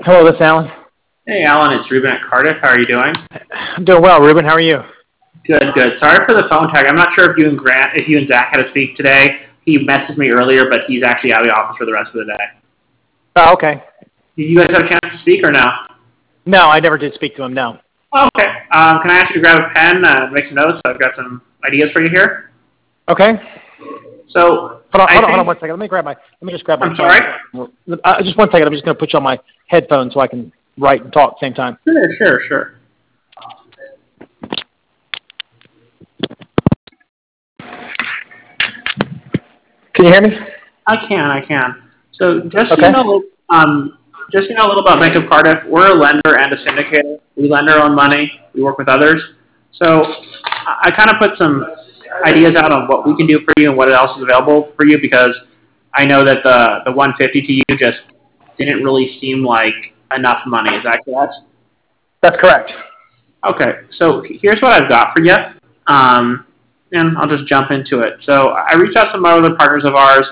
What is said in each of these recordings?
Hello, this is Alan. Hey, Alan, it's Ruben at Cardiff. How are you doing? I'm doing well, Ruben. How are you? Good, good. Sorry for the phone tag. I'm not sure if you and Zach had to speak today. He messaged me earlier, but he's actually out of the office for the rest of the day. Oh, okay. Did you guys have a chance to speak or no? No, I never did speak to him, no. Oh, okay. Can I ask you to grab a pen and make some notes? I've got some ideas for you here. Okay. So, hold on 1 second. Let me just grab my I'm sorry? just 1 second. I'm just going to put you on my headphones so I can write and talk at the same time. Sure. Can you hear me? I can. So just so Okay. you know, just so you know a little about Bank of Cardiff, we're a lender and a syndicator. We lend our own money. We work with others. So I kind of put some ideas out on what we can do for you and what else is available for you because I know that the 150 to you just didn't really seem like enough money. Is that correct? That's correct. Okay, so here's what I've got for you, and I'll just jump into it. So I reached out to some other partners of ours.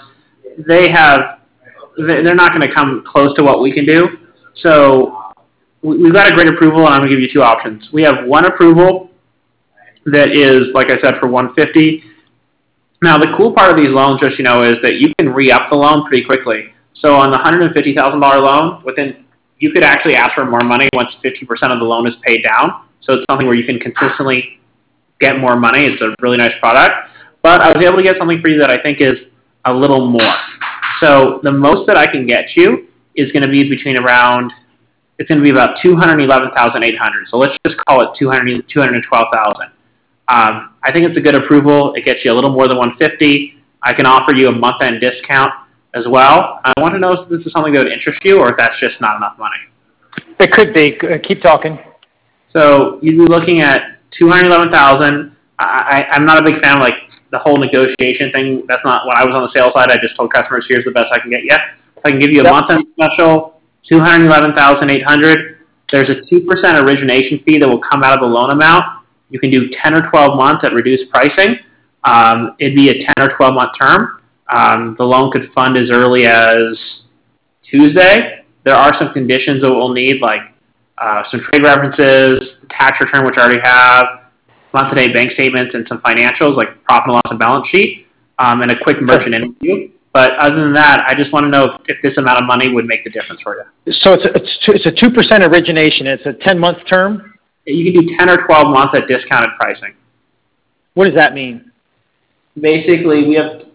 They're not going to come close to what we can do. So we've got a great approval, and I'm going to give you two options. We have one approval that is, like I said, for 150. Now the cool part of these loans, just you know, is that you can re-up the loan pretty quickly. So on the $150,000 loan, you could actually ask for more money once 50% of the loan is paid down. So it's something where you can consistently get more money. It's a really nice product. But I was able to get something for you that I think is a little more. So the most that I can get you is going to be it's going to be about $211,800. So let's just call it $212,000. I think it's a good approval. It gets you a little more than 150. I can offer you a month-end discount as well. I want to know if this is something that would interest you or if that's just not enough money. It could be. Keep talking. So you'd be looking at $211,000. I'm not a big fan of like the whole negotiation thing. That's not when I was on the sales side. I just told customers, "Here's the best I can get you." I can give you a month-end special, $211,800. There's a 2% origination fee that will come out of the loan amount. You can do 10 or 12 months at reduced pricing. It'd be a 10 or 12-month term. The loan could fund as early as Tuesday. There are some conditions that we'll need, like some trade references, tax return, which I already have, month-to-date bank statements, and some financials like profit and loss and balance sheet, and a quick merchant interview. But other than that, I just want to know if this amount of money would make the difference for you. So it's a 2% origination. It's a 10-month term? You can do 10 or 12 months at discounted pricing. What does that mean? Basically,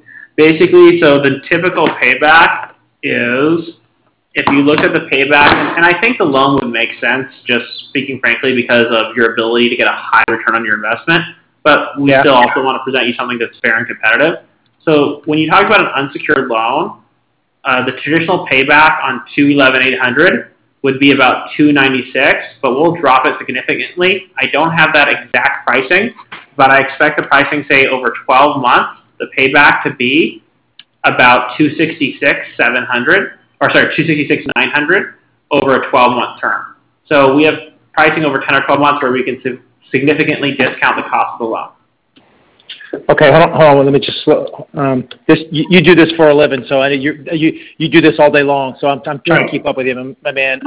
so the typical payback is, if you look at the payback, and I think the loan would make sense, just speaking frankly, because of your ability to get a high return on your investment, but we still also want to present you something that's fair and competitive. So when you talk about an unsecured loan, the traditional payback on $211,800 would be about $296, but we'll drop it significantly. I don't have that exact pricing, but I expect the pricing, say, over 12 months, the payback to be about $266,900 over a 12-month term. So we have pricing over 10 or 12 months where we can significantly discount the cost of the loan. Okay, hold on. Let me just you do this for a living, so you do this all day long. So I'm trying to keep up with you, my man.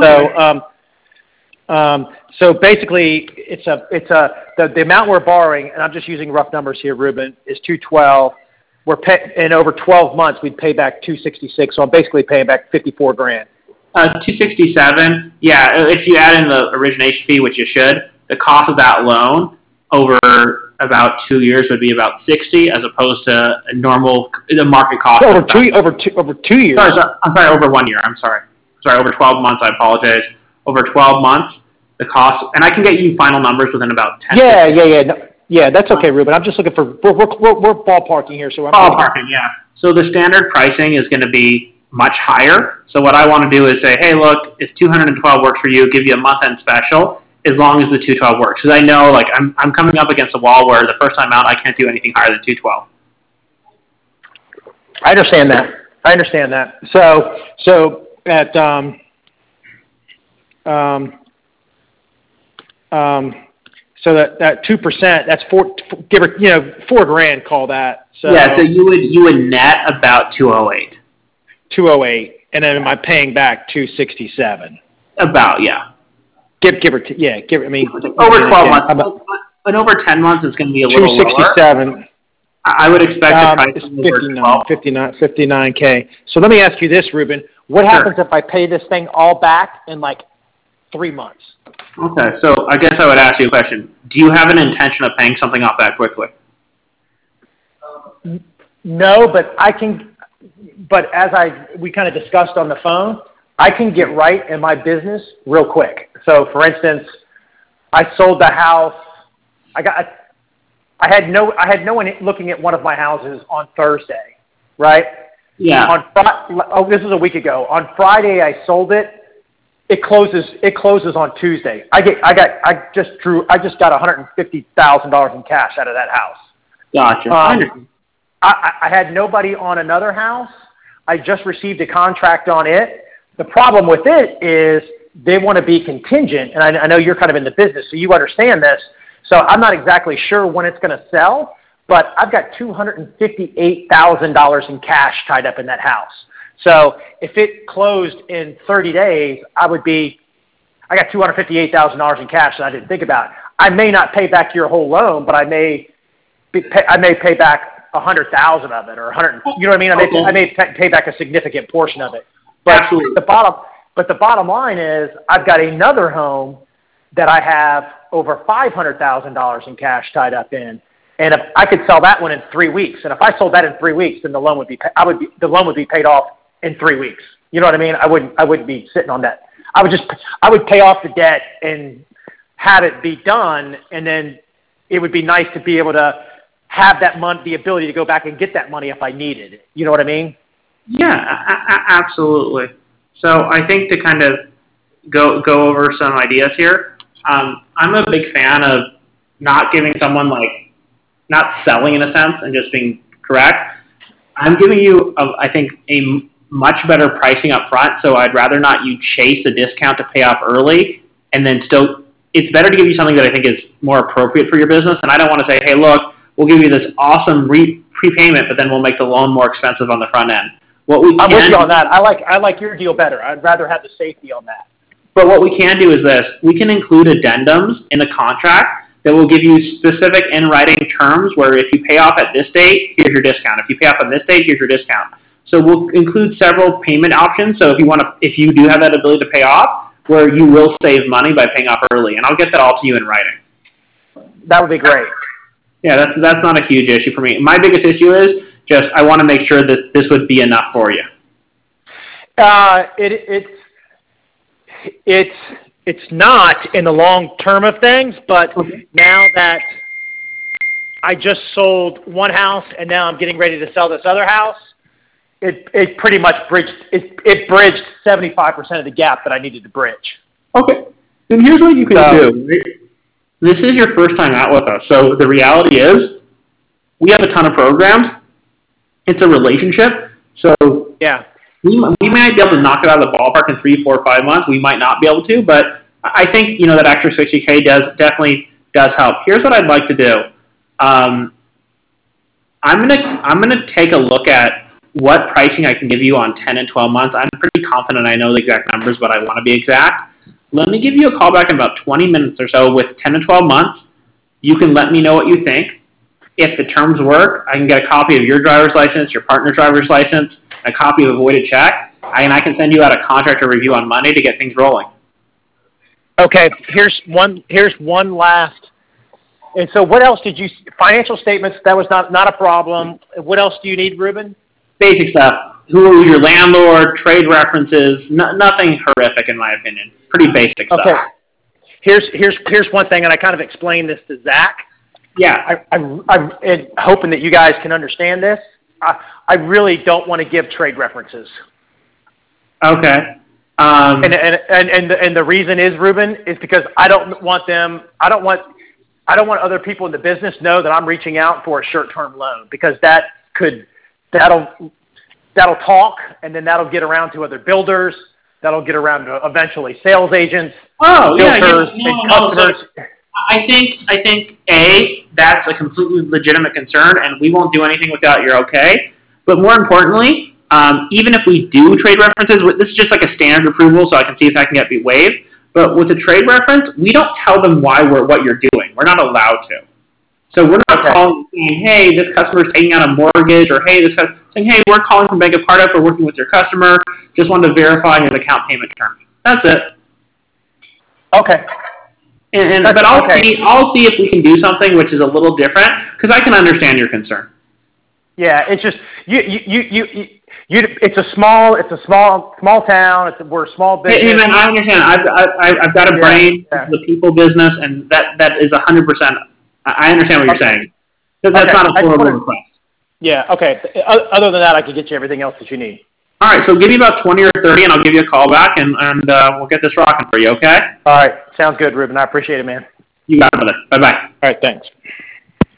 So basically, the amount we're borrowing, and I'm just using rough numbers here, Ruben, is $212. And over 12 months, we'd pay back $266. So I'm basically paying back $54,000. $267. Yeah, if you add in the origination fee, which you should, the cost of that loan over about 2 years would be about $60, as opposed to the market cost. So over 2 years. I'm sorry, over 1 year. I'm sorry, over 12 months. I apologize. Over 12 months, the cost, and I can get you final numbers within about 10. Yeah, that's okay, Ruben. I'm just looking for we're ballparking here, so I'm ballparking. Yeah. So the standard pricing is going to be much higher. So what I want to do is say, hey, look, if 212 works for you, give you a month-end special, as long as the 212 works. Because I know, like, I'm coming up against a wall where the first time out, I can't do anything higher than 212. I understand that. So at so that 2%, that's $4,000, call that. So yeah, so you would net about 208. 208, and then am I paying back 267? About, yeah. Give or give. I mean, over 12 months. And over 10 months, it's going to be a little lower. 267. I would expect the price it's over 59K. So let me ask you this, Ruben. What happens if I pay this thing all back in like 3 months? Okay, so I guess I would ask you a question. Do you have an intention of paying something off that quickly? No, but I can. But as we kind of discussed on the phone, I can get right in my business real quick. So, for instance, I sold the house. I had no one looking at one of my houses on Thursday, right? Yeah. This was a week ago. On Friday, I sold it. It closes on Tuesday. I just got $150,000 in cash out of that house. Gotcha. I had nobody on another house. I just received a contract on it. The problem with it is they want to be contingent, and I know you're kind of in the business, so you understand this. So I'm not exactly sure when it's going to sell, but I've got $258,000 in cash tied up in that house. So if it closed in 30 days, I got $258,000 in cash that I didn't think about. I may not pay back your whole loan, but I may pay back 100,000 of it, or 100. You know what I mean? I may pay back a significant portion of it. But Absolutely. the bottom line is, I've got another home that I have over $500,000 in cash tied up in, and if I could sell that one in 3 weeks, and if I sold that in 3 weeks, then the loan would be paid off in 3 weeks. You know what I mean? I wouldn't be sitting on that. I would pay off the debt and have it be done, and then it would be nice to be able to have that money, the ability to go back and get that money if I needed it. You know what I mean? Yeah, absolutely. So I think to kind of go over some ideas here, I'm a big fan of not giving someone, not selling in a sense and just being correct. I'm giving you, I think, a much better pricing up front, so I'd rather not you chase a discount to pay off early, and then it's better to give you something that I think is more appropriate for your business, and I don't want to say, hey, look, we'll give you this awesome prepayment, but then we'll make the loan more expensive on the front end. I'm with you on that. I like your deal better. I'd rather have the safety on that. But what we can do is this. We can include addendums in the contract that will give you specific in-writing terms where if you pay off at this date, here's your discount. If you pay off on this date, here's your discount. So we'll include several payment options. So if you do have that ability to pay off, where you will save money by paying off early. And I'll get that all to you in writing. That would be great. Yeah, that's not a huge issue for me. My biggest issue is just I want to make sure that this would be enough for you. It's not in the long term of things, but now that I just sold one house and now I'm getting ready to sell this other house, it pretty much bridged 75% of the gap that I needed to bridge. Okay. Then here's what you can do. This is your first time out with us, so the reality is we have a ton of programs. It's a relationship, so yeah. We might be able to knock it out of the ballpark in 3, 4, 5 months. We might not be able to, but I think that extra $60K definitely does help. Here's what I'd like to do. I'm gonna take a look at what pricing I can give you on 10 and 12 months. I'm pretty confident I know the exact numbers, but I want to be exact. Let me give you a call back in about 20 minutes or so with 10 to 12 months. You can let me know what you think. If the terms work, I can get a copy of your driver's license, your partner's driver's license, a copy of a voided check, and I can send you out a contractor review on Monday to get things rolling. Okay, here's one last. And so what else did you – financial statements, that was not a problem. What else do you need, Ruben? Basic stuff. Who is your landlord, trade references, nothing horrific in my opinion. Pretty basic stuff. Okay. Here's one thing, and I kind of explained this to Zach. Yeah. I'm hoping that you guys can understand this. I really don't want to give trade references. Okay. And the reason is, Ruben, is because I don't want other people in the business know that I'm reaching out for a short-term loan, because that'll talk, and then that'll get around to other builders. That'll get around to eventually sales agents, realtors, and customers. So I think that's a completely legitimate concern, and we won't do anything without your okay. But more importantly, Even if we do trade references, this is just like a standard approval, so I can see if I can get it waived. But with a trade reference, we don't tell them what you're doing. We're not allowed to. So we're not calling saying, hey, this customer is taking out a mortgage, or hey, saying, hey, we're calling from Bank of Cardiff, we're working with your customer, just wanted to verify your account payment terms. That's it. Okay. But I'll see if we can do something which is a little different, because I can understand your concern. Yeah, it's just it's a small town. We're a small business. Hey man, I understand. I've got a brain. This is a people business, and that is 100%. I understand what you're saying. That's not a horrible request. Yeah. Okay. Other than that, I can get you everything else that you need. All right. So give me about 20 or 30, and I'll give you a call back, and we'll get this rocking for you. Okay. All right. Sounds good, Ruben. I appreciate it, man. You got it, brother. Bye-bye. All right. Thanks.